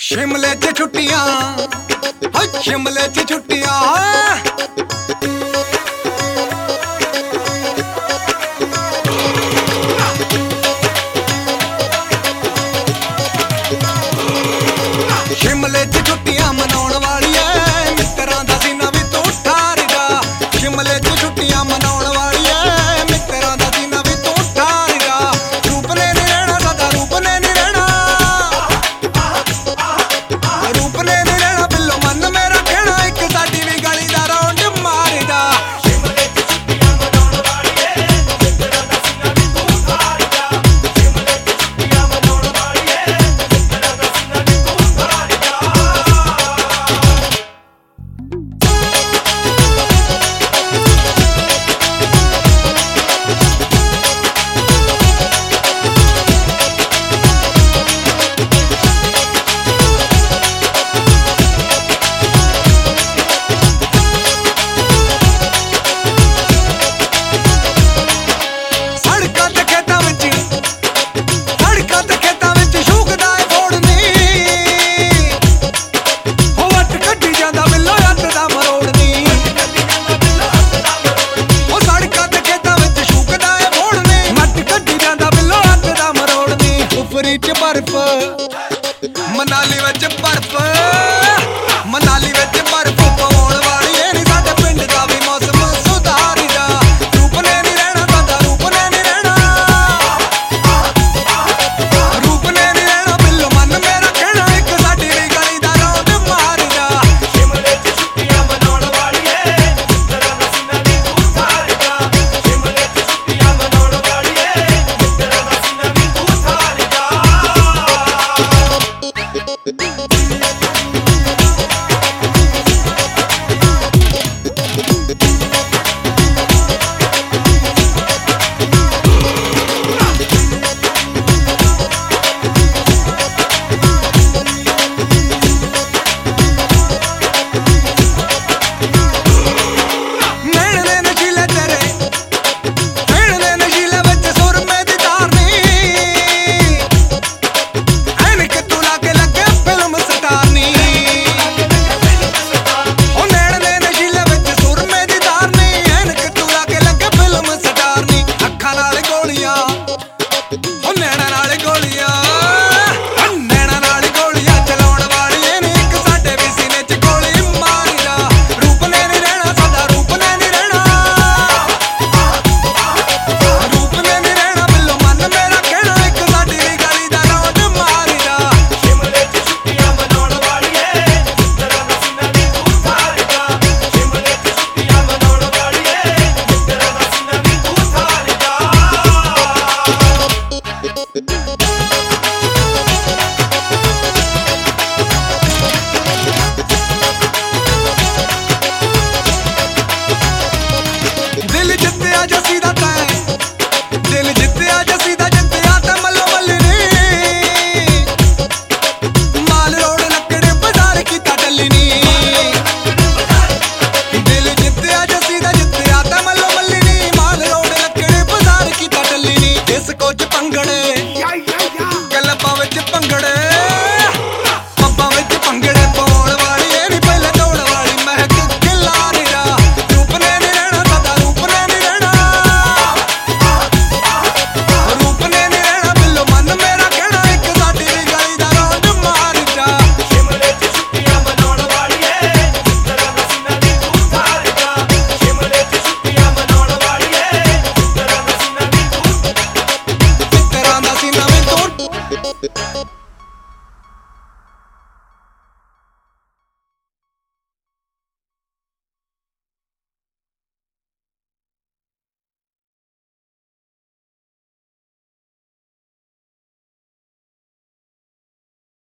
शिमले च छुट्टियां, शिमले च छुट्टियां। शिमले च छुट्टियां मनाउण वाली ऐ, मित्तरां दा सीना वी तू ठार जा। शिमले च छुट्टियां मनाउण वाली ऐ, मित्तरां दा सीना वी तू ठार जा। रूप ने नी रहना सदा, रूप ने नी रहना, रूप ने नी रहना बिल्लो मन मेरा कहना, एक साडी वी गली दा राउंड मार जा। शिमले च छुट्टियां मनाउण वाली ऐ, मित्तरां दा सीना वी तू ठार जा। शिमले च छुट्टियां मनाउण वाली ऐ, मित्तरां दा सीना वी तू ठार जा। मनाली विच बर्फ, मनाली विच बर्फ पौण वाली ऐ नी, साडे पिंड दा वी मौसम सुधार जा। रूप ने नी रहना सदा, रूप ने नी रहना, रूप ने नी रहना बिल्लो मन मेरा कहना, एक साडी वी गली दा राउंड मार जा। शिमले च छुट्टियां मनाउण वाली ऐ, मित्तरां दा सीना वी तू ठार जा। शिमले च छुट्टियां मनाउण वाली ऐ, मित्तरां दा सीना वी तू ठार जा। कोच पंगड़े